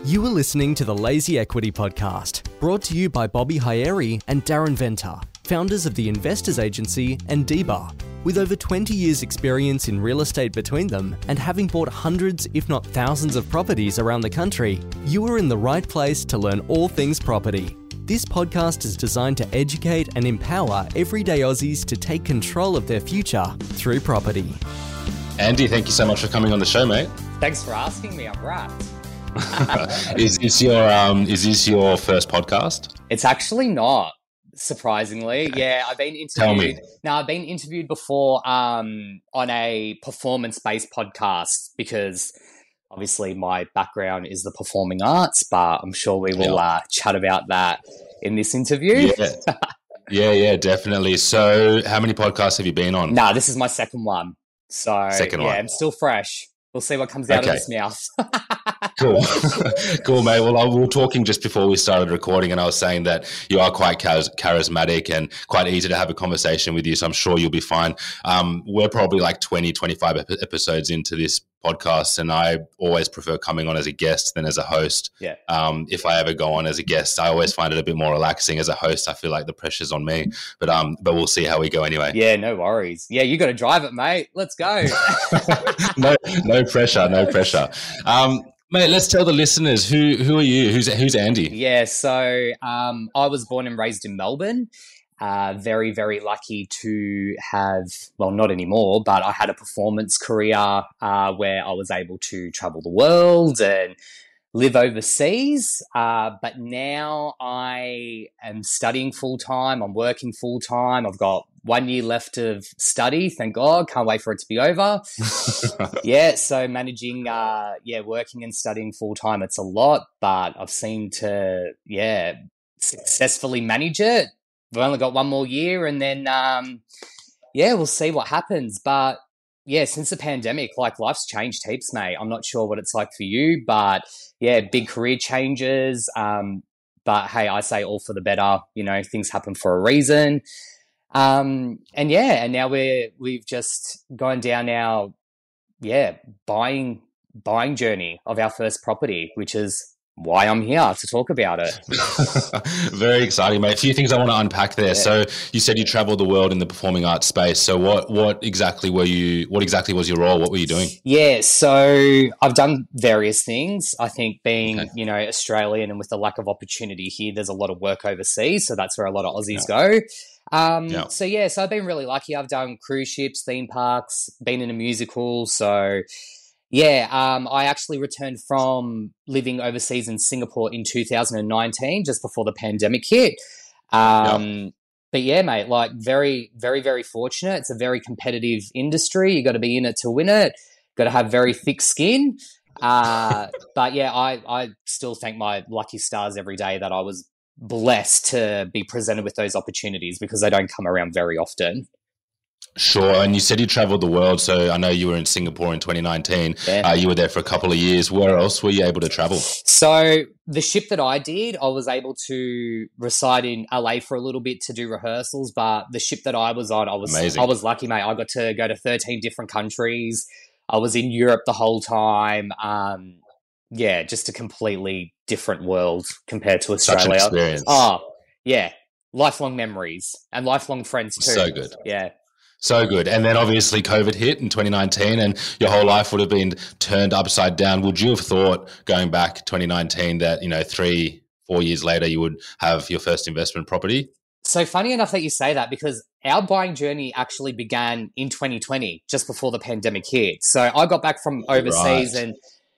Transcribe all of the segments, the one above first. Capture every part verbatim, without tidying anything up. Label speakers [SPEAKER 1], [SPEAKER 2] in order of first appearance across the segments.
[SPEAKER 1] You are listening to the Lazy Equity Podcast, brought to you by Bobby Hyeri and Darren Venter, founders of the Investors Agency and D B A R. With over twenty years experience in real estate between them and having bought hundreds, if not thousands of properties around the country, you are in the right place to learn all things property. This podcast is designed to educate and empower everyday Aussies to take control of their future through property.
[SPEAKER 2] Andy, thank you so much for coming on the show, mate.
[SPEAKER 3] Thanks for asking me. I'm wrapped.
[SPEAKER 2] is this your um? Is this your first podcast?
[SPEAKER 3] It's actually not, surprisingly. Yeah, I've been interviewed.
[SPEAKER 2] Tell me.
[SPEAKER 3] No, I've been interviewed before um on a performance-based podcast because obviously my background is the performing arts, but I'm sure we will yeah. uh, chat about that in this interview.
[SPEAKER 2] Yeah. yeah, yeah, definitely. So, how many podcasts have you been on?
[SPEAKER 3] No, nah, this is my second one. So,
[SPEAKER 2] second
[SPEAKER 3] yeah,
[SPEAKER 2] one.
[SPEAKER 3] I'm still fresh. We'll see what comes out
[SPEAKER 2] okay.
[SPEAKER 3] of this mouth.
[SPEAKER 2] Cool. Cool, mate. Well, I, we were talking just before we started recording, and I was saying that you are quite char- charismatic and quite easy to have a conversation with you, so I'm sure you'll be fine. Um, we're probably like twenty, twenty-five ep- episodes into this podcast, and I always prefer coming on as a guest than as a host.
[SPEAKER 3] Yeah.
[SPEAKER 2] Um, if I ever go on as a guest, I always find it a bit more relaxing. As a host, I feel like the pressure's on me, but um, but we'll see how we go anyway.
[SPEAKER 3] Yeah, no worries. Yeah, you got to drive it, mate. Let's go.
[SPEAKER 2] no, no pressure, no pressure. Um, Mate, let's tell the listeners, who who are you? Who's who's Andy?
[SPEAKER 3] Yeah, so um, I was born and raised in Melbourne. Uh, very, very lucky to have, well, not anymore, but I had a performance career uh, where I was able to travel the world and live overseas. Uh, but now I am studying full-time. I'm working full-time. I've got one year left of study. Thank God. Can't wait for it to be over. yeah. So managing, uh, yeah, working and studying full time, it's a lot, but I've seen to, yeah, successfully manage it. We've only got one more year and then, um, yeah, we'll see what happens. But yeah, since the pandemic, like life's changed heaps, mate. I'm not sure what it's like for you, but yeah, big career changes. Um, but hey, I say all for the better. You know, things happen for a reason. Um, and yeah, and now we're, we've just gone down our, yeah, buying, buying journey of our first property, which is why I'm here to talk about it.
[SPEAKER 2] Very exciting, mate. A few things I want to unpack there. Yeah. So you said you traveled the world in the performing arts space. So what, what exactly were you, what exactly was your role? What were you doing?
[SPEAKER 3] Yeah. So I've done various things. I think being, okay. you know, Australian and with the lack of opportunity here, there's a lot of work overseas. So that's where a lot of Aussies yeah. go. Um, yeah. So yeah, so I've been really lucky. I've done cruise ships, theme parks, been in a musical. So yeah, um, I actually returned from living overseas in Singapore in two thousand nineteen, just before the pandemic hit. Um, yeah. But yeah, mate, like very, very, very fortunate. It's a very competitive industry. You got to be in it to win it. Got to have very thick skin. Uh, but yeah, I, I still thank my lucky stars every day that I was blessed to be presented with those opportunities because they don't come around very often.
[SPEAKER 2] Sure. And you said you traveled the world. So I know you were in Singapore in twenty nineteen. Yeah. Uh, you were there for a couple of years. Where else were you able to travel?
[SPEAKER 3] So the ship that I did, I was able to reside in L A for a little bit to do rehearsals. But the ship that I was on, I was Amazing. I was lucky, mate. I got to go to thirteen different countries. I was in Europe the whole time. Um, yeah, just a completely different world compared to Australia.
[SPEAKER 2] Such an experience.
[SPEAKER 3] Oh, yeah. Lifelong memories and lifelong friends too.
[SPEAKER 2] So good.
[SPEAKER 3] Yeah.
[SPEAKER 2] So good. And then obviously COVID hit in twenty nineteen and your whole life would have been turned upside down. Would you have thought going back twenty nineteen that, you know, three, four years later you would have your first investment property?
[SPEAKER 3] So funny enough that you say that because our buying journey actually began in twenty twenty, just before the pandemic hit. So I got back from overseas right. and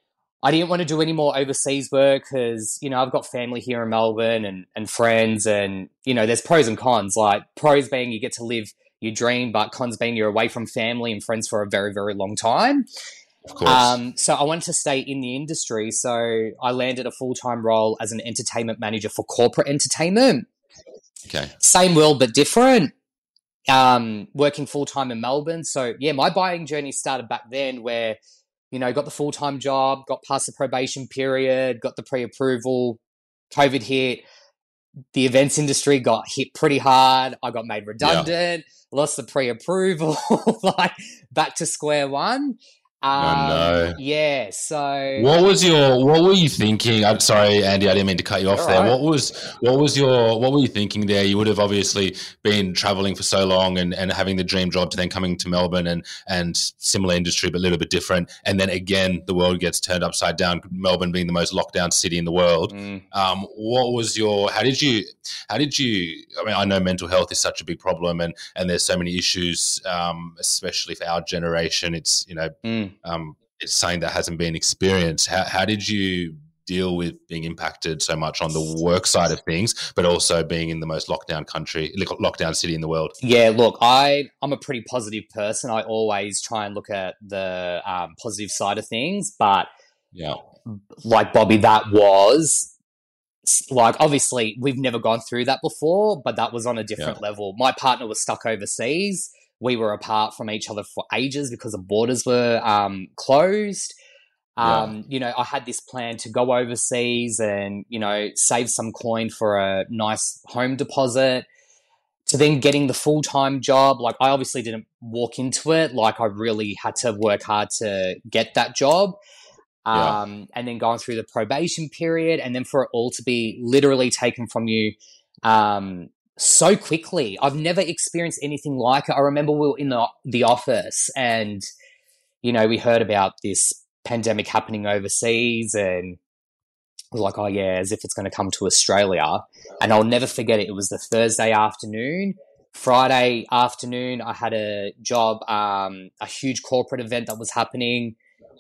[SPEAKER 3] I didn't want to do any more overseas work because, you know, I've got family here in Melbourne and, and friends and, you know, there's pros and cons. Like pros being you get to live your dream, but cons being you're away from family and friends for a very, very long time.
[SPEAKER 2] Of course.
[SPEAKER 3] Um, so I wanted to stay in the industry. So I landed a full-time role as an entertainment manager for corporate entertainment.
[SPEAKER 2] Okay.
[SPEAKER 3] Same world, but different. Um, working full-time in Melbourne. So yeah, my buying journey started back then where, you know, got the full-time job, got past the probation period, got the pre-approval, COVID hit, the events industry got hit pretty hard. I got made redundant, yeah. lost the pre-approval, like back to square one. Um,
[SPEAKER 2] no.
[SPEAKER 3] Yeah, so
[SPEAKER 2] What was your? What were you thinking? I'm sorry, Andy. I didn't mean to cut you off
[SPEAKER 3] all
[SPEAKER 2] there.
[SPEAKER 3] right.
[SPEAKER 2] What was? What was your? What were you thinking there? You would have obviously been traveling for so long and, and having the dream job to then coming to Melbourne and and similar industry but a little bit different. And then again, the world gets turned upside down. Melbourne being the most locked down city in the world.
[SPEAKER 3] Mm.
[SPEAKER 2] Um, what was your? How did you? How did you? I mean, I know mental health is such a big problem, and and there's so many issues, um, especially for our generation. It's you know.
[SPEAKER 3] Mm.
[SPEAKER 2] Um, it's something that hasn't been experienced. How, how did you deal with being impacted so much on the work side of things, but also being in the most lockdown country, lockdown city in the world?
[SPEAKER 3] Yeah, look, I, I'm a pretty positive person. I always try and look at the um, positive side of things. But
[SPEAKER 2] yeah,
[SPEAKER 3] like Bobby, that was like, obviously, we've never gone through that before, but that was on a different yeah. level. My partner was stuck overseas. We were apart from each other for ages because the borders were um, closed. Um, yeah. You know, I had this plan to go overseas and, you know, save some coin for a nice home deposit, to then getting the full-time job. Like, I obviously didn't walk into it. Like, I really had to work hard to get that job.
[SPEAKER 2] Yeah.
[SPEAKER 3] Um, and then going through the probation period, and then for it all to be literally taken from you um, so quickly. I've never experienced anything like it. I remember we were in the, the office and, you know, we heard about this pandemic happening overseas, and it was like, oh yeah, as if it's going to come to Australia. And I'll never forget it. It was the Thursday afternoon. Friday afternoon, I had a job, um, a huge corporate event that was happening.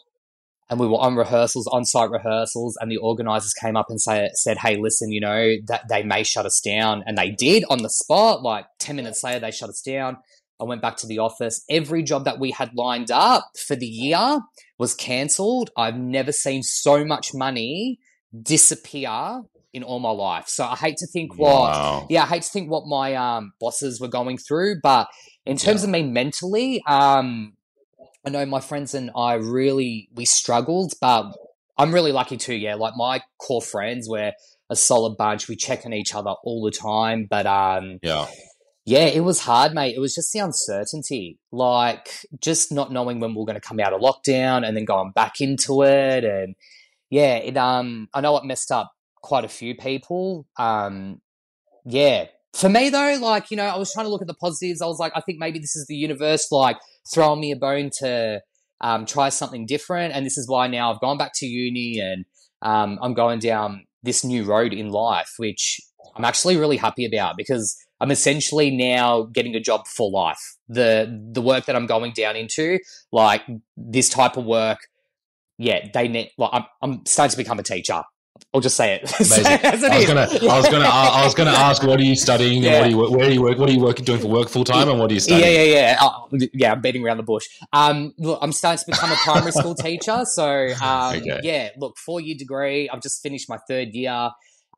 [SPEAKER 3] And we were on rehearsals, on-site rehearsals, and the organisers came up and say, said, hey, listen, you know, that they may shut us down. And they did on the spot. Like ten minutes later, they shut us down. I went back to the office. Every job that we had lined up for the year was cancelled. I've never seen so much money disappear in all my life. So I hate to think what,
[SPEAKER 2] wow.
[SPEAKER 3] yeah, I hate to think what my um, bosses were going through. But in terms yeah. of me mentally, um, I know my friends and I really, we struggled, but I'm really lucky too, yeah. Like my core friends, we're a solid bunch. We check on each other all the time. But um,
[SPEAKER 2] yeah,
[SPEAKER 3] yeah, it was hard, mate. It was just the uncertainty, like just not knowing when we we're going to come out of lockdown and then going back into it. And yeah, it um, I know it messed up quite a few people. Um, yeah. For me though, like, you know, I was trying to look at the positives. I was like, I think maybe this is the universe, like, throwing me a bone to um, try something different. And this is why now I've gone back to uni and um, I'm going down this new road in life, which I'm actually really happy about, because I'm essentially now getting a job for life. The the work that I'm going down into, like this type of work, yeah, they need. Like, I'm I'm starting to become a teacher. I'll just say it.
[SPEAKER 2] Amazing. I was gonna, I was gonna, I was gonna ask, what are you studying?
[SPEAKER 3] Yeah.
[SPEAKER 2] And what are you, where are you work? What are you working doing for work full time? And what are you studying?
[SPEAKER 3] Yeah, yeah, yeah. Oh, yeah, I'm beating around the bush. Um, look, I'm starting to become a primary school teacher. So, um,
[SPEAKER 2] okay.
[SPEAKER 3] yeah, look, four year degree. I've just finished my third year.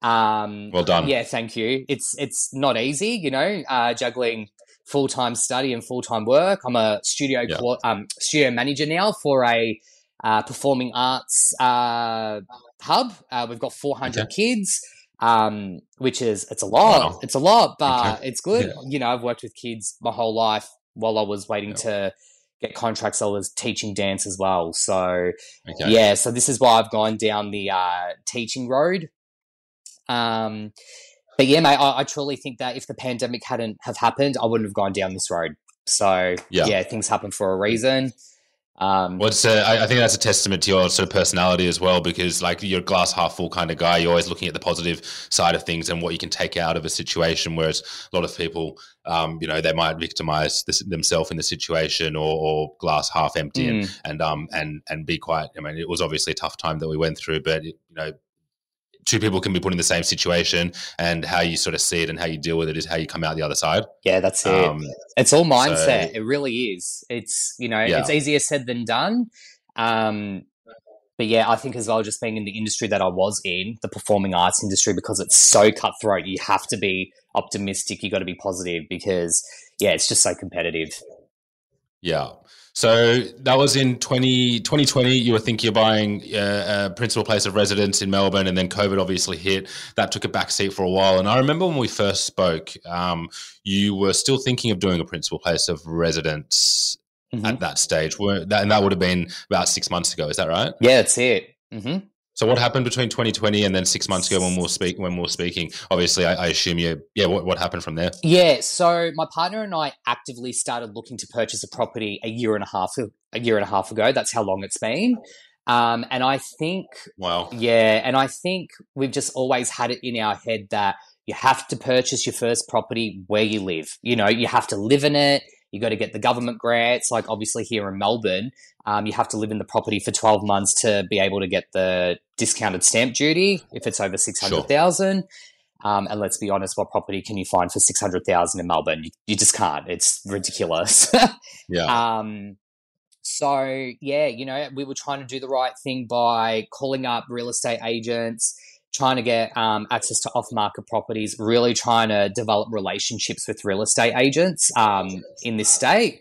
[SPEAKER 3] Um,
[SPEAKER 2] well done.
[SPEAKER 3] Yeah, thank you. It's it's not easy, you know, uh, juggling full time study and full time work. I'm a studio
[SPEAKER 2] yeah.
[SPEAKER 3] co- um studio manager now for a uh, performing arts uh, hub. Uh, we've got four hundred okay. kids, um, which is, it's a lot. Wow. It's a lot, but okay. it's good. Yeah. You know, I've worked with kids my whole life. While I was waiting yeah. to get contracts, I was teaching dance as well. So, okay. yeah, so this is why I've gone down the uh, teaching road. Um, but yeah, mate, I, I truly think that if the pandemic hadn't have happened, I wouldn't have gone down this road. So, yeah, yeah things happen for a reason. Um,
[SPEAKER 2] well, it's a, I, I think that's a testament to your sort of personality as well, because like you're a glass half full kind of guy. You're always looking at the positive side of things and what you can take out of a situation. Whereas a lot of people, um, you know, they might victimize this, themselves in the situation, or, or glass half empty, mm. and and um and and be quite. I mean, it was obviously a tough time that we went through, but it, you know, two people can be put in the same situation, and how you sort of see it and how you deal with it is how you come out the other side.
[SPEAKER 3] Yeah, that's it. Um, it's all mindset. So, it really is. It's, you know, yeah. it's easier said than done. Um, but yeah, I think as well, just being in the industry that I was in, the performing arts industry, because it's so cutthroat, you have to be optimistic. You got to be positive, because yeah, it's just so competitive.
[SPEAKER 2] Yeah. So that was in twenty twenty. You were thinking of buying a, a principal place of residence in Melbourne, and then COVID obviously hit. That took a backseat for a while. And I remember when we first spoke, um, you were still thinking of doing a principal place of residence
[SPEAKER 3] Mm-hmm.
[SPEAKER 2] at that stage. Were, that, and that would have been about six months ago. Is that right?
[SPEAKER 3] Yeah, that's it. Mm-hmm.
[SPEAKER 2] So what happened between twenty twenty and then six months ago when we were speak when we were speaking? Obviously, I, I assume you. Yeah. What, what happened from there?
[SPEAKER 3] Yeah. So my partner and I actively started looking to purchase a property a year and a half a year and a half ago. That's how long it's been. Um, and I think,
[SPEAKER 2] wow.
[SPEAKER 3] Yeah, and I think we've just always had it in our head that you have to purchase your first property where you live. You know, you have to live in it. You got to get the government grants. Like obviously here in Melbourne, um, you have to live in the property for twelve months to be able to get the discounted stamp duty if it's over six hundred thousand. Sure. Um, and let's be honest, what property can you find for six hundred thousand in Melbourne? You, you just can't. It's ridiculous.
[SPEAKER 2] yeah.
[SPEAKER 3] Um, so yeah, you know, we were trying to do the right thing by calling up real estate agents, trying to get um, access to off-market properties, really trying to develop relationships with real estate agents um, in this state.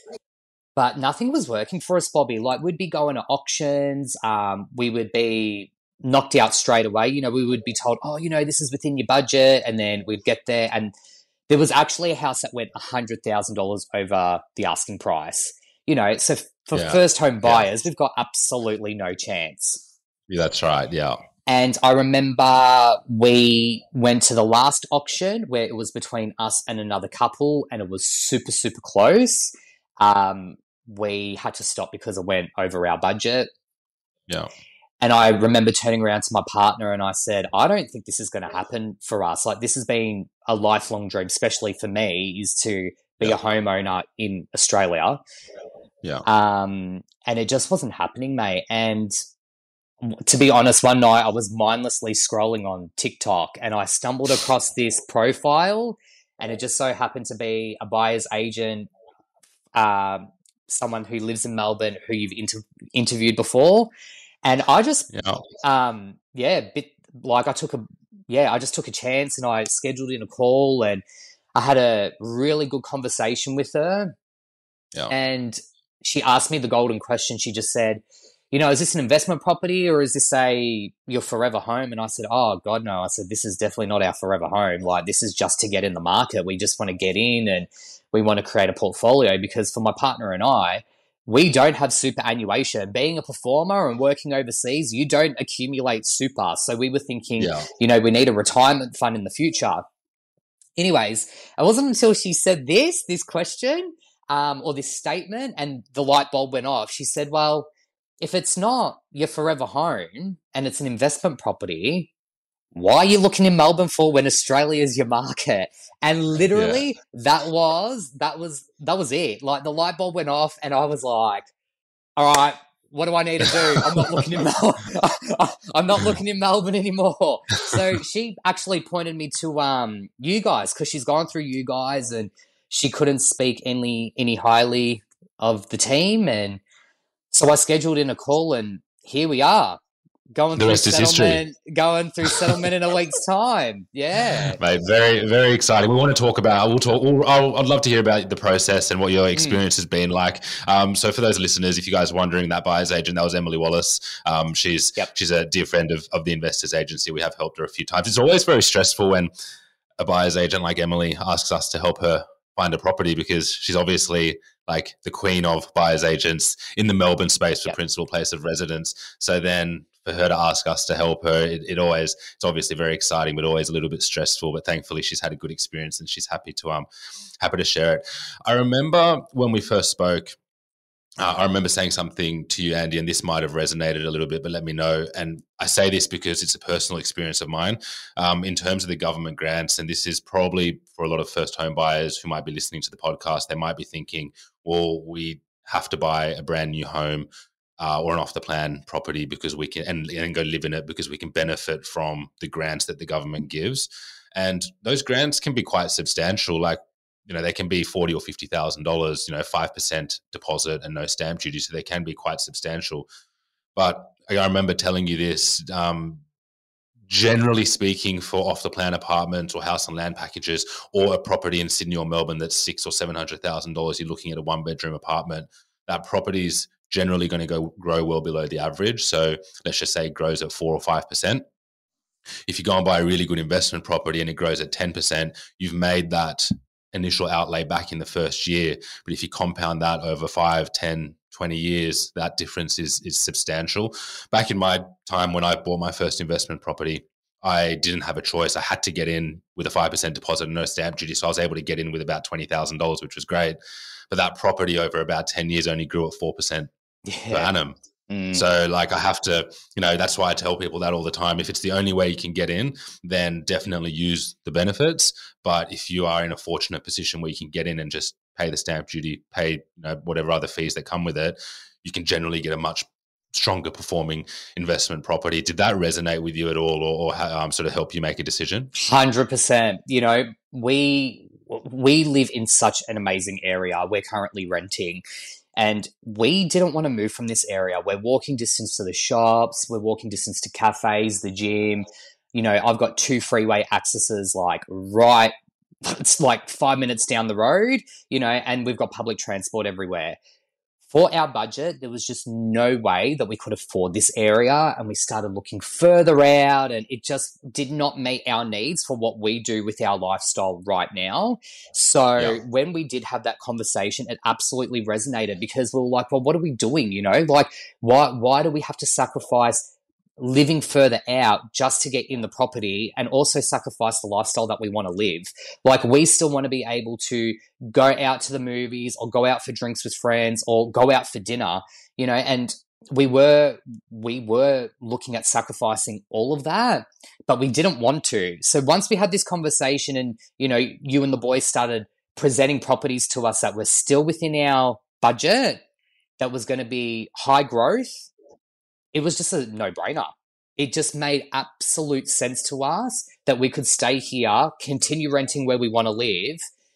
[SPEAKER 3] But nothing was working for us, Bobby. Like we'd be going to auctions, um, we would be knocked out straight away. You know, we would be told, oh, you know, this is within your budget. And then we'd get there and there was actually a house that went one hundred thousand dollars over the asking price. You know, so for
[SPEAKER 2] yeah.
[SPEAKER 3] first home buyers, yeah. we've got absolutely no chance.
[SPEAKER 2] Yeah, that's right. Yeah.
[SPEAKER 3] And I remember we went to the last auction where it was between us and another couple and it was super, super close. Um, we had to stop because it went over our budget.
[SPEAKER 2] Yeah.
[SPEAKER 3] And I remember turning around to my partner and I said, I don't think this is going to happen for us. Like this has been a lifelong dream, especially for me, is to be yeah. a homeowner in Australia.
[SPEAKER 2] Yeah.
[SPEAKER 3] Um, and it just wasn't happening, mate. And to be honest, one night I was mindlessly scrolling on TikTok and I stumbled across this profile and it just so happened to be a buyer's agent, um, someone who lives in Melbourne who you've inter- interviewed before. And I just,
[SPEAKER 2] yeah,
[SPEAKER 3] um, yeah, bit like I took a, yeah, I just took a chance and I scheduled in a call and I had a really good conversation with her.
[SPEAKER 2] Yeah.
[SPEAKER 3] And she asked me the golden question. She just said, you know, is this an investment property or is this a your forever home? And I said, oh, God, no. I said, this is definitely not our forever home. Like, this is just to get in the market. We just want to get in and we want to create a portfolio because for my partner and I, we don't have superannuation. Being a performer and working overseas, you don't accumulate super. So we were thinking,
[SPEAKER 2] yeah.
[SPEAKER 3] you know, we need a retirement fund in the future. Anyways, it wasn't until she said this, this question um, or this statement and the light bulb went off. She said, well, if it's not your forever home and it's an investment property, why are you looking in Melbourne for when Australia is your market? And literally yeah. that was, that was, that was it. Like the light bulb went off and I was like, all right, what do I need to do? I'm not looking in Melbourne. I'm not looking in Melbourne anymore. So she actually pointed me to um you guys because she's gone through you guys and she couldn't speak any, any highly of the team. And so I scheduled in a call and here we are. Going
[SPEAKER 2] the
[SPEAKER 3] through
[SPEAKER 2] rest
[SPEAKER 3] settlement,
[SPEAKER 2] is history.
[SPEAKER 3] Going through settlement in a week's time. Yeah,
[SPEAKER 2] mate, very, very exciting. We want to talk about. We'll talk. We'll, I'll, I'd love to hear about the process and what your experience mm. has been like. Um, so, for those listeners, if you guys are wondering, that buyer's agent, that was Emily Wallace. Um, she's
[SPEAKER 3] yep.
[SPEAKER 2] she's a dear friend of, of the Investors Agency. We have helped her a few times. It's always very stressful when a buyer's agent like Emily asks us to help her find a property because she's obviously like the queen of buyer's agents in the Melbourne space for yep. principal place of residence. So then. For her to ask us to help her, it, it always, it's obviously very exciting, but always a little bit stressful. But thankfully, she's had a good experience and she's happy to um happy to share it. I remember when we first spoke, uh, I remember saying something to you, Andy, and this might have resonated a little bit, but let me know. And I say this because it's a personal experience of mine um, in terms of the government grants. And this is probably for a lot of first home buyers who might be listening to the podcast, they might be thinking, well, we have to buy a brand new home. Uh, or an off-the-plan property because we can and, and go live in it because we can benefit from the grants that the government gives, and those grants can be quite substantial. Like you know, they can be forty or fifty thousand dollars. You know, five percent deposit and no stamp duty, so they can be quite substantial. But I remember telling you this. Um, generally speaking, for off-the-plan apartments or house and land packages, or a property in Sydney or Melbourne that's six or seven hundred thousand dollars, you're looking at a one-bedroom apartment. That property's generally going to go grow well below the average. So let's just say it grows at four or five percent. If you go and buy a really good investment property and it grows at ten percent, you've made that initial outlay back in the first year. But if you compound that over five, ten, twenty years, that difference is is substantial. Back in my time when I bought my first investment property, I didn't have a choice. I had to get in with a five percent deposit and no stamp duty. So I was able to get in with about twenty thousand dollars, which was great. But that property over about ten years only grew at four percent yeah. per annum. Mm. So like I have to, you know, that's why I tell people that all the time. If it's the only way you can get in, then definitely use the benefits. But if you are in a fortunate position where you can get in and just pay the stamp duty, pay you know, whatever other fees that come with it, you can generally get a much stronger performing investment property. Did that resonate with you at all, or, or um, sort of help you make a decision?
[SPEAKER 3] one hundred percent. You know, we we live in such an amazing area. We're currently renting, and we didn't want to move from this area. We're walking distance to the shops. We're walking distance to cafes, the gym. You know, I've got two freeway accesses like right, it's like five minutes down the road, you know, and we've got public transport everywhere. For our budget, there was just no way that we could afford this area, and we started looking further out, and it just did not meet our needs for what we do with our lifestyle right now. So yeah. when we did have that conversation, it absolutely resonated, because we were like, well, what are we doing? You know, like why why do we have to sacrifice living further out just to get in the property, and also sacrifice the lifestyle that we want to live? Like, we still want to be able to go out to the movies, or go out for drinks with friends, or go out for dinner, you know, and we were, we were looking at sacrificing all of that, but we didn't want to. So once we had this conversation, and, you know, you and the boys started presenting properties to us that were still within our budget, that was going to be high growth, it was just a no-brainer. It just made absolute sense to us that we could stay here, continue renting where we want to live,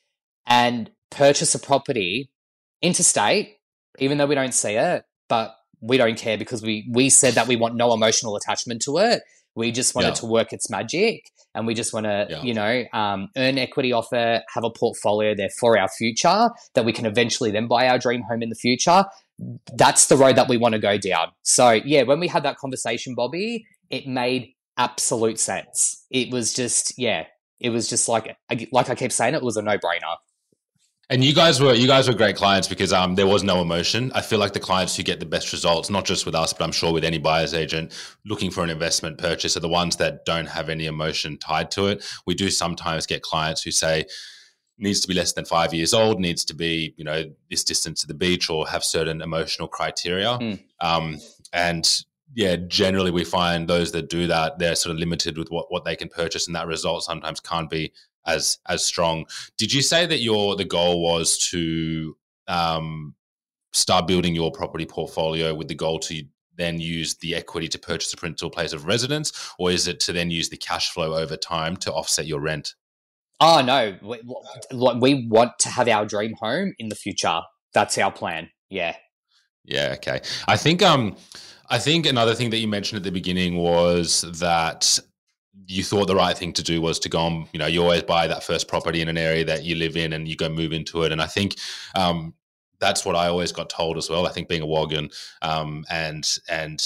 [SPEAKER 3] and purchase a property interstate, even though we don't see it, but we don't care, because we we said that we want no emotional attachment to it. We just want
[SPEAKER 2] yeah.
[SPEAKER 3] it to work its magic, and we just want to, yeah. you know, um, earn equity off it, have a portfolio there for our future that we can eventually then buy our dream home in the future. That's the road that we want to go down. So yeah, when we had that conversation, Bobby, it made absolute sense. It was just, yeah, it was just like, like I keep saying, it was a no-brainer.
[SPEAKER 2] And you guys were you guys were great clients, because um, there was no emotion. I feel like the clients who get the best results, not just with us, but I'm sure with any buyer's agent looking for an investment purchase, are the ones that don't have any emotion tied to it. We do sometimes get clients who say, needs to be less than five years old, needs to be, you know, this distance to the beach, or have certain emotional criteria. Mm. Um, and yeah, generally we find those that do that, they're sort of limited with what, what they can purchase, and that result sometimes can't be as as strong. Did you say that your the goal was to um, start building your property portfolio with the goal to then use the equity to purchase a principal place of residence, or is it to then use the cash flow over time to offset your rent?
[SPEAKER 3] Oh, no. We, we want to have our dream home in the future. That's our plan. Yeah.
[SPEAKER 2] Yeah. Okay. I think, um, I think another thing that you mentioned at the beginning was that you thought the right thing to do was to go on, you know, you always buy that first property in an area that you live in, and you go move into it. And I think, um, that's what I always got told as well. I think being a Waggon, um, and, and,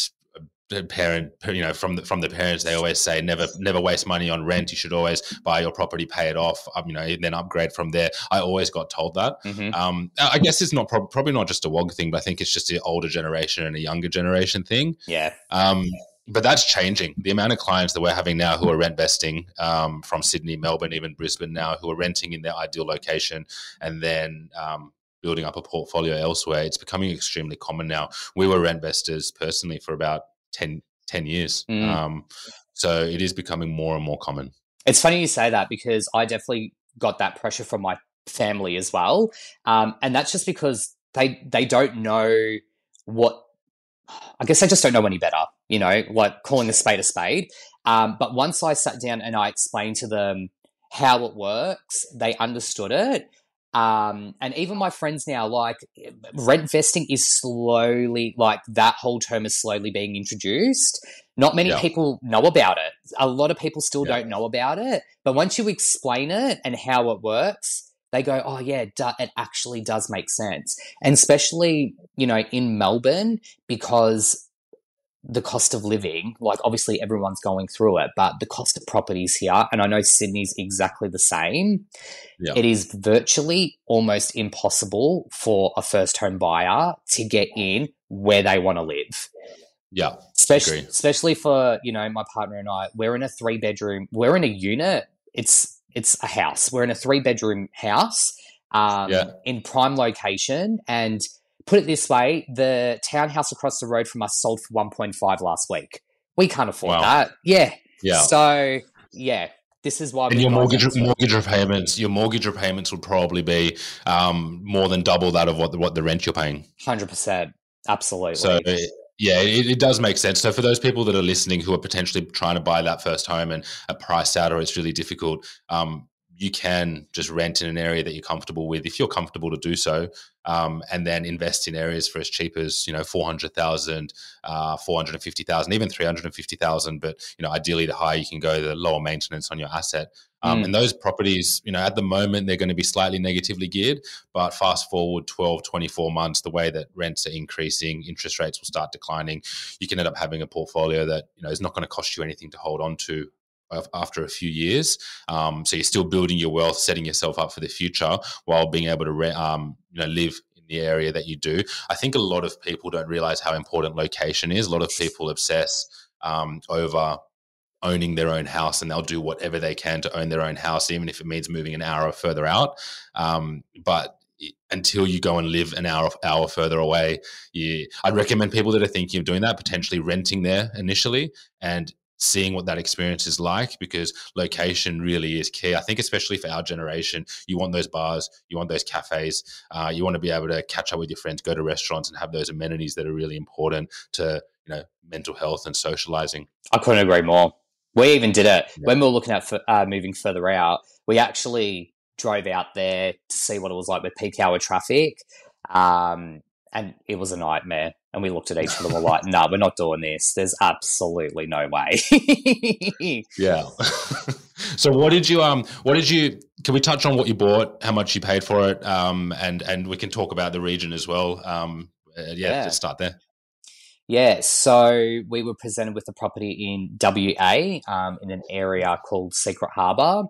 [SPEAKER 2] parent, you know, from the, from the parents, they always say never never waste money on rent. You should always buy your property, pay it off, um, you know, and then upgrade from there. I always got told that. Mm-hmm. Um, I guess it's not pro- probably not just a Waggon thing, but I think it's just the older generation and a younger generation thing.
[SPEAKER 3] Yeah.
[SPEAKER 2] Um, but that's changing. The amount of clients that we're having now who are rent vesting um, from Sydney, Melbourne, even Brisbane now, who are renting in their ideal location, and then um, building up a portfolio elsewhere, it's becoming extremely common now. We were rent vestors personally for about ten, ten years. Mm. Um, so it is becoming more and more common.
[SPEAKER 3] It's funny you say that, because I definitely got that pressure from my family as well. Um, and that's just because they they don't know what, I guess they just don't know any better, you know, like calling a spade a spade. Um, but once I sat down and I explained to them how it works, they understood it. Um, and even my friends now, like, rent vesting is slowly, like, that whole term is slowly being introduced. Not many yeah. people know about it. A lot of people still yeah. don't know about it. But once you explain it and how it works, they go, oh, yeah, it, do- it actually does make sense. And especially, you know, in Melbourne, because the cost of living, like obviously everyone's going through it, but the cost of properties here, and I know Sydney's exactly the same,
[SPEAKER 2] Yeah.
[SPEAKER 3] it is virtually almost impossible for a first home buyer to get in where they want to live.
[SPEAKER 2] Yeah.
[SPEAKER 3] Especially,
[SPEAKER 2] agree.
[SPEAKER 3] especially for, you know, my partner and I, we're in a three bedroom, we're in a unit. It's, it's a house. We're in a three bedroom house um,
[SPEAKER 2] Yeah.
[SPEAKER 3] in prime location. And put it this way, the townhouse across the road from us sold for one point five last week. We can't afford
[SPEAKER 2] Wow.
[SPEAKER 3] that. Yeah.
[SPEAKER 2] Yeah.
[SPEAKER 3] So, yeah, this is why
[SPEAKER 2] And
[SPEAKER 3] we've
[SPEAKER 2] your
[SPEAKER 3] gone
[SPEAKER 2] mortgage
[SPEAKER 3] down to it.
[SPEAKER 2] mortgage repayments, your mortgage repayments would probably be um, more than double that of what the, what the rent you're paying.
[SPEAKER 3] one hundred percent. Absolutely.
[SPEAKER 2] So yeah, it, it does make sense. So for those people that are listening who are potentially trying to buy that first home and are priced out or it's really difficult, um, you can just rent in an area that you're comfortable with if you're comfortable to do so, um, and then invest in areas for as cheap as, you know, four hundred thousand, uh, four hundred fifty thousand, even three hundred fifty thousand. But, you know, ideally the higher you can go, the lower maintenance on your asset. Um,
[SPEAKER 3] Mm.
[SPEAKER 2] And those properties, you know, at the moment, they're going to be slightly negatively geared, but fast forward twelve, twenty-four months, the way that rents are increasing, interest rates will start declining. You can end up having a portfolio that, you know, is not going to cost you anything to hold on to after a few years. Um, so you're still building your wealth, setting yourself up for the future while being able to, re- um, you know, live in the area that you do. I think a lot of people don't realize how important location is. A lot of people obsess um, over owning their own house, and they'll do whatever they can to own their own house, even if it means moving an hour further out. Um, but until you go and live an hour hour further away, you, I'd recommend people that are thinking of doing that, potentially renting there initially and seeing what that experience is like, because location really is key. I think especially for our generation, you want those bars, you want those cafes, uh, you want to be able to catch up with your friends, go to restaurants and have those amenities that are really important to, you know, mental health and socializing.
[SPEAKER 3] I couldn't agree more. We even did it
[SPEAKER 2] Yeah.
[SPEAKER 3] when we were looking at uh, moving further out. We actually drove out there to see what it was like with peak hour traffic, um, and it was a nightmare. And we looked at each other and were like, no, nah, we're not doing this. There's absolutely no way.
[SPEAKER 2] Yeah. So what did you, um, what did you, can we touch on what you bought, how much you paid for it? Um, and, and we can talk about the region as well. Um, uh, yeah,
[SPEAKER 3] Yeah.
[SPEAKER 2] let's start there.
[SPEAKER 3] Yeah, so we were presented with a property in W A, um, in an area called Secret Harbour.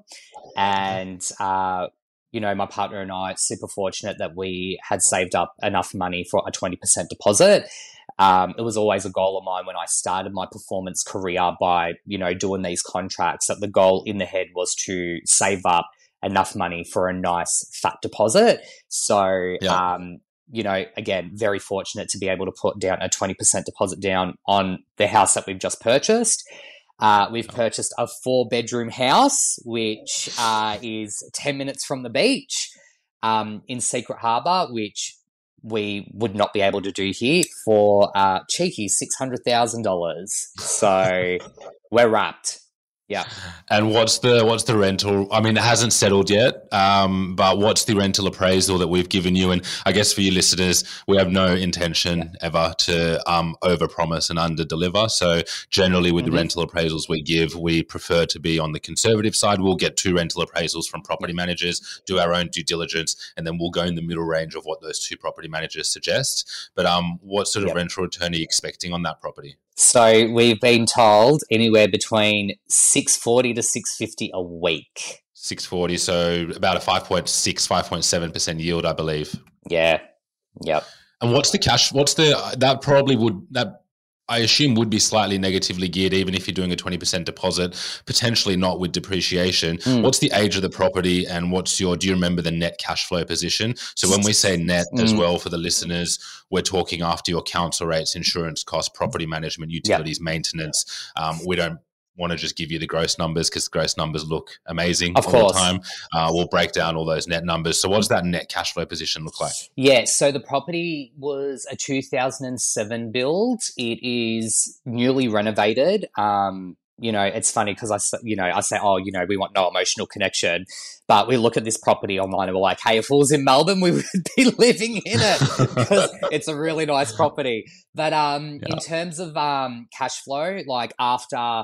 [SPEAKER 3] And, uh, you know, my partner and I, super fortunate that we had saved up enough money for a twenty percent deposit. Um, it was always a goal of mine when I started my performance career by, you know, doing these contracts, that the goal in the head was to save up enough money for a nice fat deposit. So,
[SPEAKER 2] Yeah.
[SPEAKER 3] um, you know, again, very fortunate to be able to put down a twenty percent deposit down on the house that we've just purchased. Uh, we've purchased a four bedroom house, which uh, is ten minutes from the beach, um, in Secret Harbour, which we would not be able to do here for uh, cheeky six hundred thousand dollars. So we're wrapped. Yeah.
[SPEAKER 2] And what's the what's the rental? I mean, it hasn't settled yet, um, but what's the rental appraisal that we've given you? And I guess for you listeners, we have no intention yeah. ever to um, overpromise and underdeliver. So generally, with mm-hmm. the rental appraisals we give, we prefer to be on the conservative side. We'll get two rental appraisals from property managers, do our own due diligence, and then we'll go in the middle range of what those two property managers suggest. But um, what sort of yep. rental return are you expecting on that property?
[SPEAKER 3] So we've been told anywhere between six forty to six fifty a week.
[SPEAKER 2] six forty, so about a five point six, five point seven percent yield, I believe.
[SPEAKER 3] Yeah. Yep.
[SPEAKER 2] And what's the cash? What's the, that probably would, that I assume would be slightly negatively geared, even if you're doing a twenty percent deposit, potentially not with depreciation. Mm. What's the age of the property and what's your, do you remember the net cash flow position? So when we say net mm. as well for the listeners, we're talking after your council rates, insurance costs, property management, utilities, yep. maintenance. Um, we don't want to just give you the gross numbers because gross numbers look amazing
[SPEAKER 3] of
[SPEAKER 2] all
[SPEAKER 3] course.
[SPEAKER 2] the time. Uh, we'll break down all those net numbers. So what does that net cash flow position look like?
[SPEAKER 3] Yeah, so the property was a two thousand seven build. It is newly renovated. Um, you know, it's funny because I, you know, I say, oh, you know, we want no emotional connection, but we look at this property online and we're like, hey, if it was in Melbourne, we would be living in it because it's a really nice property. But um, yeah. in terms of um, cash flow, like after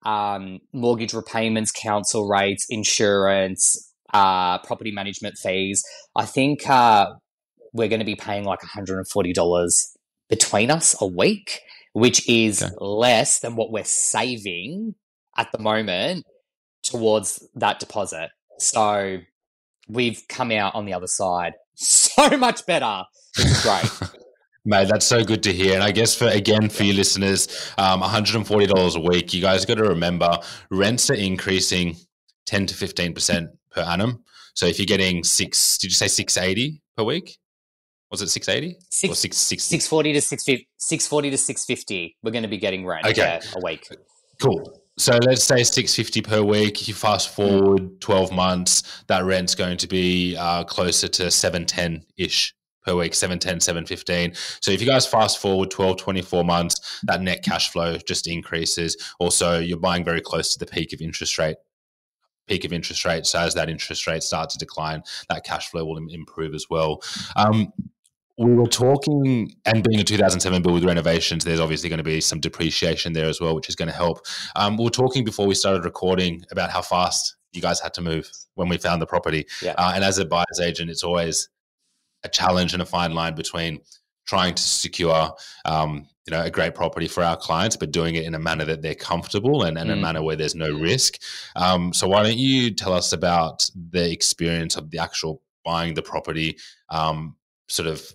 [SPEAKER 3] um, mortgage repayments, council rates, insurance, uh, property management fees, I think uh, we're going to be paying like one hundred forty dollars between us a week. which is
[SPEAKER 2] Okay.
[SPEAKER 3] less than what we're saving at the moment towards that deposit. So we've come out on the other side so much better. It's great.
[SPEAKER 2] Mate, that's so good to hear. And I guess for, again, for you listeners, um, one hundred forty dollars a week, you guys got to remember rents are increasing ten to fifteen percent per annum. So if you're getting six, did you say six eighty per week? Was it six eighty?
[SPEAKER 3] Six,
[SPEAKER 2] or six sixty?
[SPEAKER 3] six forty to six fifty, six forty to six fifty. We're going to be getting rent
[SPEAKER 2] Okay.
[SPEAKER 3] yeah, a week.
[SPEAKER 2] Cool. So let's say six fifty per week. You fast forward twelve months, that rent's going to be uh, closer to seven ten ish per week, seven ten, seven fifteen. So if you guys fast forward twelve, twenty-four months, that net cash flow just increases. Also, you're buying very close to the peak of interest rate. Peak of interest rate. So as that interest rate starts to decline, that cash flow will im- improve as well. Um, we were talking, and being a two thousand seven build with renovations, there's obviously going to be some depreciation there as well, which is going to help. Um, we were talking before we started recording about how fast you guys had to move when we found the property.
[SPEAKER 3] Yeah.
[SPEAKER 2] Uh, and as a buyer's agent, it's always a challenge and a fine line between trying to secure um, you know, a great property for our clients, but doing it in a manner that they're comfortable and, and
[SPEAKER 3] Mm.
[SPEAKER 2] a manner where there's no risk. Um, so why don't you tell us about the experience of the actual buying the property, um, sort of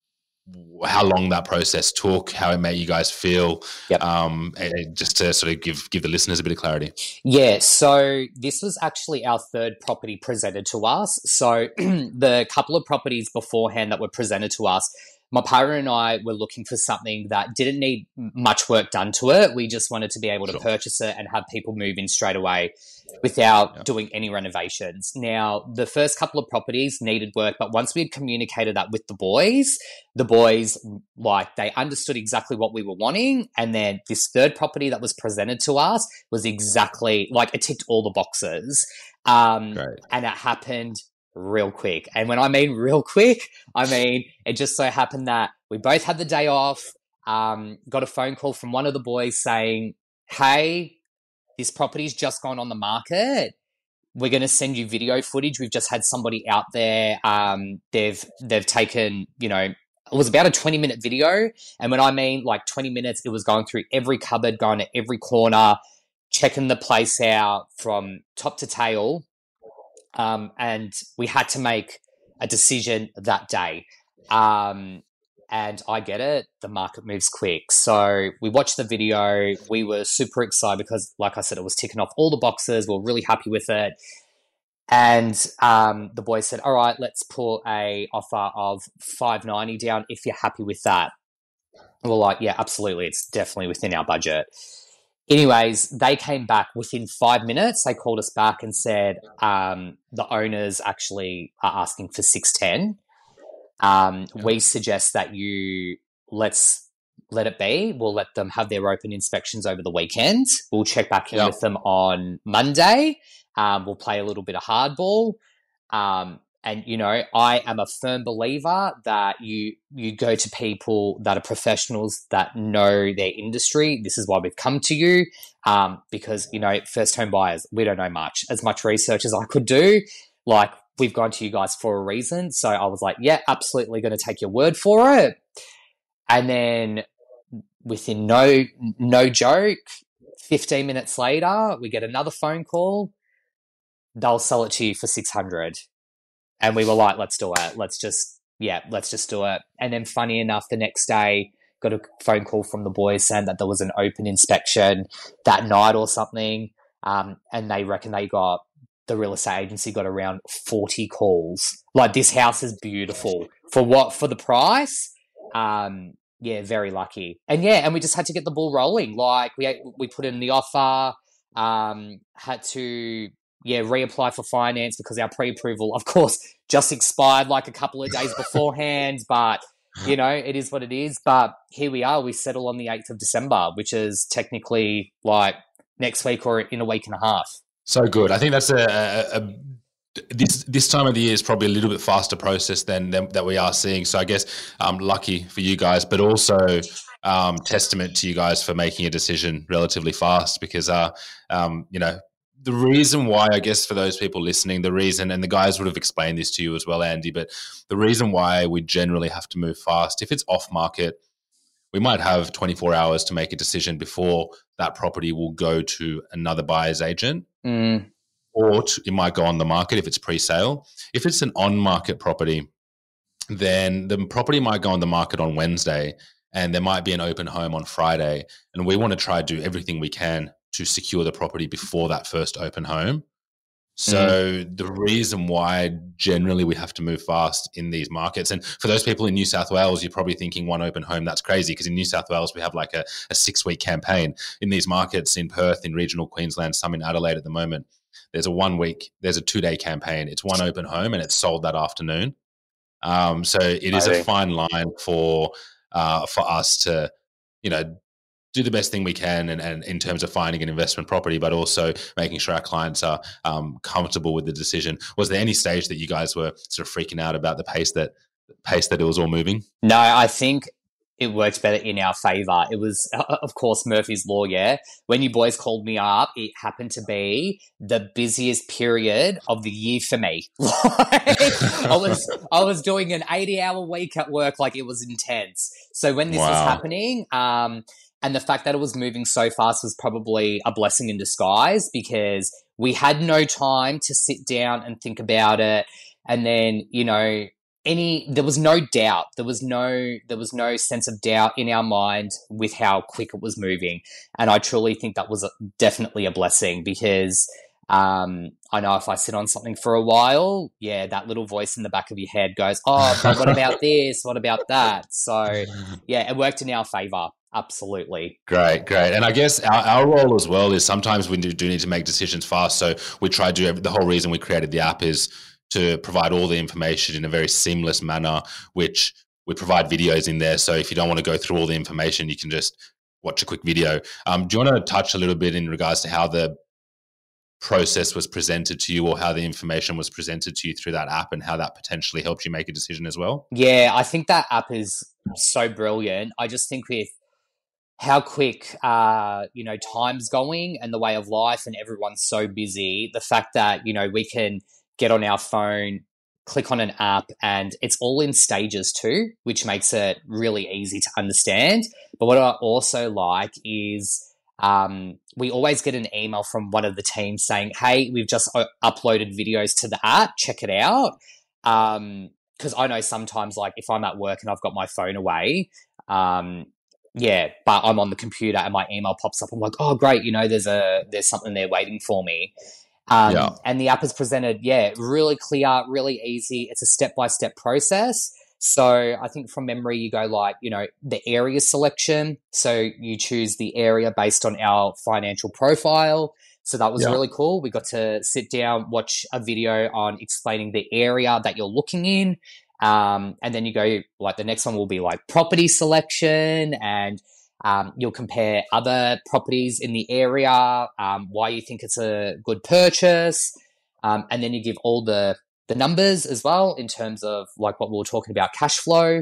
[SPEAKER 2] how long that process took, how it made you guys feel,
[SPEAKER 3] Yep.
[SPEAKER 2] um, and just to sort of give give the listeners a bit of clarity.
[SPEAKER 3] Yeah, so this was actually our third property presented to us. So the couple of properties beforehand that were presented to us, my partner and I were looking for something that didn't need much work done to it. We just wanted to be able to
[SPEAKER 2] Sure.
[SPEAKER 3] purchase it and have people move in straight away without
[SPEAKER 2] Yeah.
[SPEAKER 3] doing any renovations. Now, the first couple of properties needed work, but once we had communicated that with the boys, the boys, like, they understood exactly what we were wanting. And then this third property that was presented to us was exactly, like, it ticked all the boxes. Um,
[SPEAKER 2] Great.
[SPEAKER 3] and it happened real quick. And when I mean real quick, I mean, it just so happened that we both had the day off, um, got a phone call from one of the boys saying, hey, this property's just gone on the market. We're going to send you video footage. We've just had somebody out there. Um, they've, they've taken, you know, it was about a twenty minute video. And when I mean like twenty minutes, it was going through every cupboard, going to every corner, checking the place out from top to tail. Um, and we had to make a decision that day. Um, and I get it. The market moves quick. So we watched the video. We were super excited because, like I said, it was ticking off all the boxes. We were really happy with it. And um, the boys said, all right, let's put a offer of five ninety down if you're happy with that. And we're like, yeah, absolutely. It's definitely within our budget. Anyways, they came back within five minutes. They called us back and said um, the owners actually are asking for six ten. Um, we suggest that you let's let it be. We'll let them have their open inspections over the weekend. We'll check back in
[SPEAKER 2] Yep.
[SPEAKER 3] with them on Monday. Um, we'll play a little bit of hardball. Um, and, you know, I am a firm believer that you you go to people that are professionals that know their industry. This is why we've come to you um, because, you know, first home buyers, we don't know much. As much research as I could do, like, we've gone to you guys for a reason. So I was like, yeah, absolutely going to take your word for it. And then within no no joke, fifteen minutes later, we get another phone call. They'll sell it to you for six hundred. And we were like, let's do it. Let's just, yeah, let's just do it. And then funny enough, the next day, got a phone call from the boys saying that there was an open inspection that night or something. Um, and they reckon they got, the real estate agency got around forty calls. Like, this house is beautiful. For what? For the price? Um, yeah, very lucky. And yeah, and we just had to get the ball rolling. Like, we we put in the offer, um, had to, yeah, reapply for finance because our pre-approval, of course, just expired like a couple of days beforehand. But, you know, it is what it is. But here we are. We settle on the eighth of December, which is technically like next week or in a week and a half.
[SPEAKER 2] So good. I think that's a, a, a this this time of the year is probably a little bit faster process than, than that we are seeing. So I guess um, lucky for you guys, but also um, testament to you guys for making a decision relatively fast. Because uh, um, you know, the reason why, I guess, for those people listening, the reason, and the guys would have explained this to you as well, Andy, but the reason why we generally have to move fast, if it's off market, we might have twenty-four hours to make a decision before that property will go to another buyer's agent.
[SPEAKER 3] Mm.
[SPEAKER 2] Or to, it might go on the market if it's pre-sale. If it's an on-market property, then the property might go on the market on Wednesday and there might be an open home on Friday. And we want to try to do everything we can to secure the property before that first open home. So mm. the reason why generally we have to move fast in these markets, and for those people in New South Wales, you're probably thinking one open home, that's crazy, because in New South Wales, we have like a, a six-week campaign. In these markets in Perth, in regional Queensland, some in Adelaide at the moment, there's a one week, there's a two day campaign. It's one open home and it's sold that afternoon. Um, so it is a fine line for uh, for us to, you know, do the best thing we can and, and in terms of finding an investment property, but also making sure our clients are um, comfortable with the decision. Was there any stage that you guys were sort of freaking out about the pace that pace that it was all moving?
[SPEAKER 3] No, I think it worked better in our favor. It was, of course, Murphy's Law, yeah. When you boys called me up, it happened to be the busiest period of the year for me. Like, I was I was doing an eighty-hour week at work, like it was intense. So when this
[SPEAKER 2] Wow.
[SPEAKER 3] was happening, um, and the fact that it was moving so fast was probably a blessing in disguise, because we had no time to sit down and think about it. And then, you know, Any, there was no doubt. There was no, there was no sense of doubt in our mind with how quick it was moving, and I truly think that was a, definitely a blessing, because um, I know if I sit on something for a while, yeah, that little voice in the back of your head goes, "Oh, but what about this? What about that?" So, yeah, it worked in our favor. Absolutely.
[SPEAKER 2] Great, great. And I guess our, our role as well is sometimes we do, do need to make decisions fast. So we try to do. The whole reason we created the app is to provide all the information in a very seamless manner, which we provide videos in there. So if you don't want to go through all the information, you can just watch a quick video. Um, do you want to touch a little bit in regards to how the process was presented to you, or how the information was presented to you through that app, and how that potentially helped you make a decision as well?
[SPEAKER 3] Yeah, I think that app is so brilliant. I just think with how quick, uh, you know, time's going and the way of life, and everyone's so busy, the fact that, you know, we can get on our phone, click on an app, and it's all in stages too, which makes it really easy to understand. But what I also like is um, we always get an email from one of the teams saying, "Hey, we've just o- uploaded videos to the app, check it out." Um, because I know sometimes, like if I'm at work and I've got my phone away, um, yeah, but I'm on the computer and my email pops up, I'm like, "Oh, great, you know, there's a there's something there waiting for me." Um,
[SPEAKER 2] Yeah.
[SPEAKER 3] And the app is presented, yeah, really clear, really easy. It's a step-by-step process. So I think from memory, you go like, you know, the area selection. So you choose the area based on our financial profile. So that was
[SPEAKER 2] Yeah.
[SPEAKER 3] really cool. We got to sit down, watch a video on explaining the area that you're looking in. Um, and then you go, like the next one will be like property selection, and Um, you'll compare other properties in the area, um, why you think it's a good purchase, um, and then you give all the the numbers as well in terms of like what we were talking about, cash flow.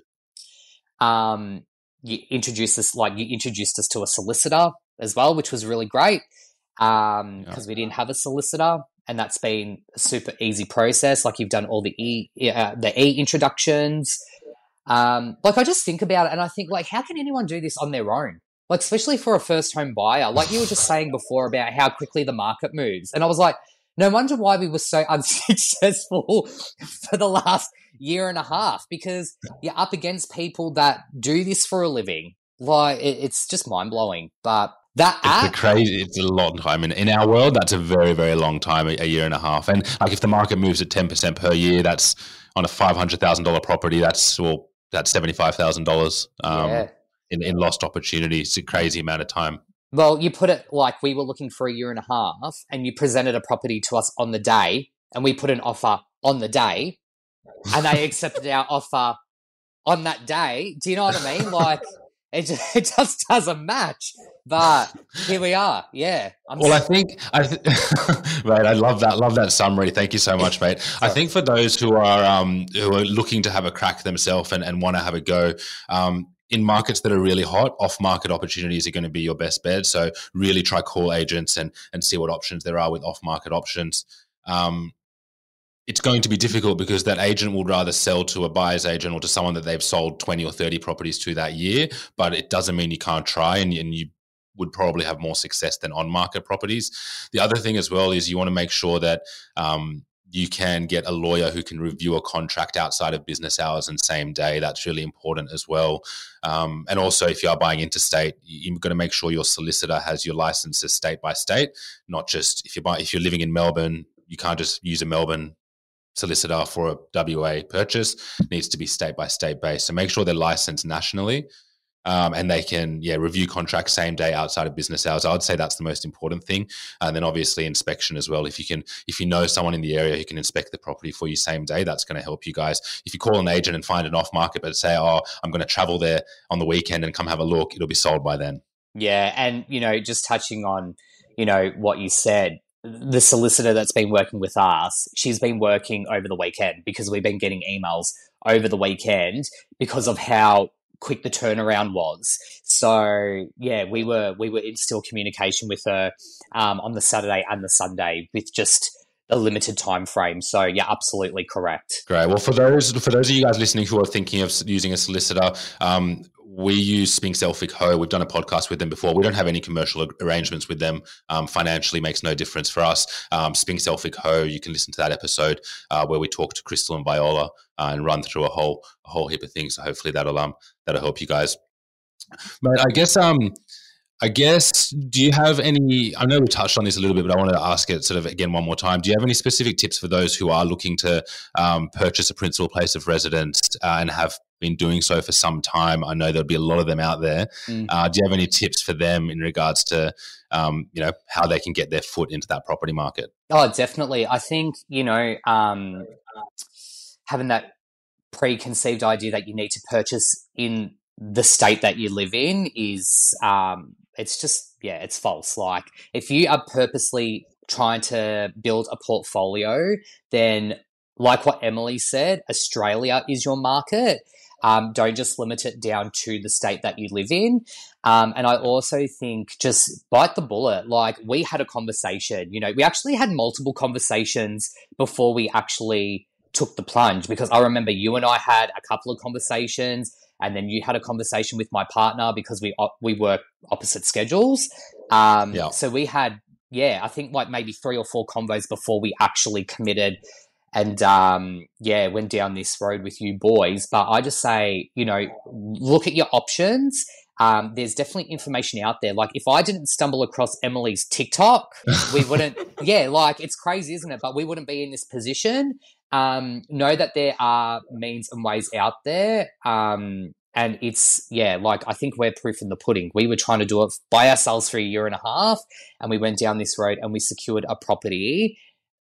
[SPEAKER 3] Um, you introduced us like you introduced us to a solicitor as well, which was really great because um,
[SPEAKER 2] Yeah.
[SPEAKER 3] we didn't have a solicitor, and that's been a super easy process. Like you've done all the e uh, the e introductions. Um, like I just think about it and I think like, how can anyone do this on their own? Like, especially for a first home buyer, like you were just saying before about how quickly the market moves. And I was like, no wonder why we were so unsuccessful for the last year and a half, because you're up against people that do this for a living. Like it, it's just mind blowing, but that app,
[SPEAKER 2] It's a crazy, it's a long time. In, in our world, that's a very, very long time, a, a year and a half. And like if the market moves at ten percent per year, that's on a five hundred thousand dollars property, that's, well, that's seventy-five thousand dollars um,
[SPEAKER 3] yeah.
[SPEAKER 2] in, in lost opportunity. It's a crazy amount of time.
[SPEAKER 3] Well, you put it like we were looking for a year and a half, and you presented a property to us on the day, and we put an offer on the day, and they accepted our offer on that day. Do you know what I mean? Like it just, it just doesn't match. But here we are. Yeah. I'm
[SPEAKER 2] Well, I
[SPEAKER 3] so-
[SPEAKER 2] think, I th- mate, I love that. Love that summary. Thank you so much, mate. I think for those who are um, who are looking to have a crack themselves and, and want to have a go, um, in markets that are really hot, off-market opportunities are going to be your best bet. So really try call agents and and see what options there are with off-market options. Um, it's going to be difficult because that agent will rather sell to a buyer's agent or to someone that they've sold twenty or thirty properties to that year, but it doesn't mean you can't try, and, and you would probably have more success than on-market properties. The other thing as well is you want to make sure that um, you can get a lawyer who can review a contract outside of business hours and same day. That's really important as well. Um, and also, if you are buying interstate, you've got to make sure your solicitor has your licenses state by state, not just if you're buy, if you're living in Melbourne, you can't just use a Melbourne solicitor for a W A purchase. It needs to be state by state based. So make sure they're licensed nationally. Um, and they can, yeah, review contracts same day outside of business hours. I would say that's the most important thing. And then obviously inspection as well. If you can, if you know someone in the area who can inspect the property for you same day, that's going to help you guys. If you call an agent and find it off market, but say, oh, I'm going to travel there on the weekend and come have a look, it'll be sold by then.
[SPEAKER 3] Yeah. And, you know, just touching on, you know, what you said, the solicitor that's been working with us, she's been working over the weekend because we've been getting emails over the weekend because of how quick the turnaround was. So yeah, we were we were in still communication with her um, on the Saturday and the Sunday with just a limited time frame. So yeah, absolutely correct.
[SPEAKER 2] Great. Well, for those for those of you guys listening who are thinking of using a solicitor, um, we use Spink Selphick Ho. We've done a podcast with them before. We don't have any commercial arrangements with them. Um, financially makes no difference for us. Um, Spink Selphick Ho, you can listen to that episode uh, where we talk to Crystal and Viola uh, and run through a whole a whole heap of things. So hopefully that'll um that'll help you guys. But I guess um I guess do you have any? I know we touched on this a little bit, but I wanted to ask it sort of again one more time. Do you have any specific tips for those who are looking to um, purchase a principal place of residence uh, and have been doing so for some time? I know there'll be a lot of them out there. Mm. Uh, do you have any tips for them in regards to, um, you know, how they can get their foot into that property market?
[SPEAKER 3] Oh, definitely. I think, you know, um, having that preconceived idea that you need to purchase in the state that you live in is, um, it's just, yeah, it's false. Like if you are purposely trying to build a portfolio, then like what Emily said, Australia is your market. Um, don't just limit it down to the state that you live in. Um, and I also think just bite the bullet. Like we had a conversation, you know, we actually had multiple conversations before we actually took the plunge, because I remember you and I had a couple of conversations, and then you had a conversation with my partner because we we work opposite schedules. Um, yeah. So we had, yeah, I think like maybe three or four convos before we actually committed and, um, yeah, went down this road with you boys. But I just say, you know, look at your options. Um, there's definitely information out there. Like if I didn't stumble across Emily's TikTok, we wouldn't, yeah, like it's crazy, isn't it? But we wouldn't be in this position. Um, know that there are means and ways out there. Um, and it's, yeah, like I think we're proof in the pudding. We were trying to do it by ourselves for a year and a half, and we went down this road and we secured a property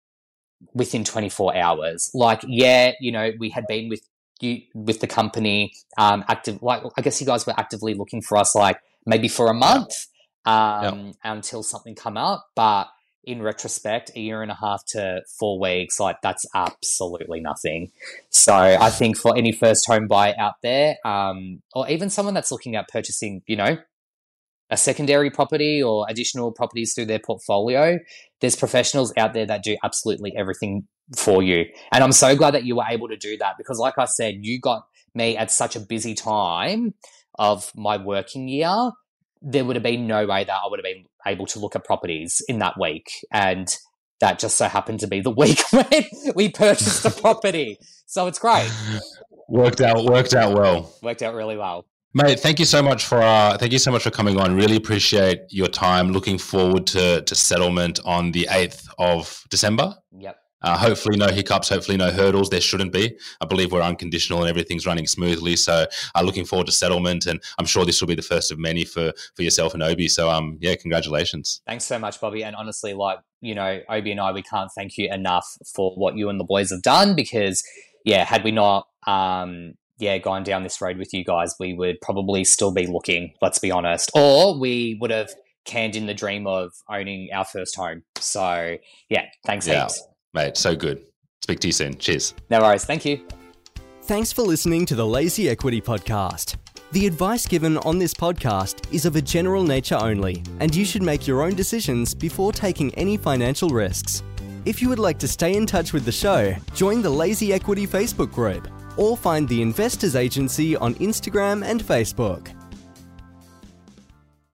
[SPEAKER 3] within twenty-four hours. Like, yeah, you know, we had been with you, with the company, um, active, like, I guess you guys were actively looking for us, like maybe for a month, um, yep. until something come up. But in retrospect, a year and a half to four weeks, like that's absolutely nothing. So I think for any first home buyer out there, um, or even someone that's looking at purchasing, you know, a secondary property or additional properties through their portfolio, there's professionals out there that do absolutely everything for you. And I'm so glad that you were able to do that, because like I said, you got me at such a busy time of my working year. There would have been no way that I would have been able to look at properties in that week. And that just so happened to be the week when we purchased the property. So it's great.
[SPEAKER 2] Worked out, worked out well.
[SPEAKER 3] Worked out really well.
[SPEAKER 2] Mate, thank you so much for uh, thank you so much for coming on. Really appreciate your time. Looking forward to to settlement on the eighth of December.
[SPEAKER 3] Yep.
[SPEAKER 2] Uh, hopefully no hiccups, hopefully no hurdles. There shouldn't be. I believe we're unconditional and everything's running smoothly. So I'm uh, looking forward to settlement, and I'm sure this will be the first of many for, for yourself and Obi. So um, yeah, congratulations.
[SPEAKER 3] Thanks so much, Bobby. And honestly, like, you know, Obi and I, we can't thank you enough for what you and the boys have done, because yeah, had we not, um, yeah, gone down this road with you guys, we would probably still be looking, let's be honest, or we would have canned in the dream of owning our first home. So yeah, thanks
[SPEAKER 2] yeah.
[SPEAKER 3] heaps.
[SPEAKER 2] Mate, so good. Speak to you soon. Cheers.
[SPEAKER 3] No worries. Thank you.
[SPEAKER 1] Thanks for listening to the Lazy Equity Podcast. The advice given on this podcast is of a general nature only, and you should make your own decisions before taking any financial risks. If you would like to stay in touch with the show, join the Lazy Equity Facebook group or find the Investors Agency on Instagram and Facebook.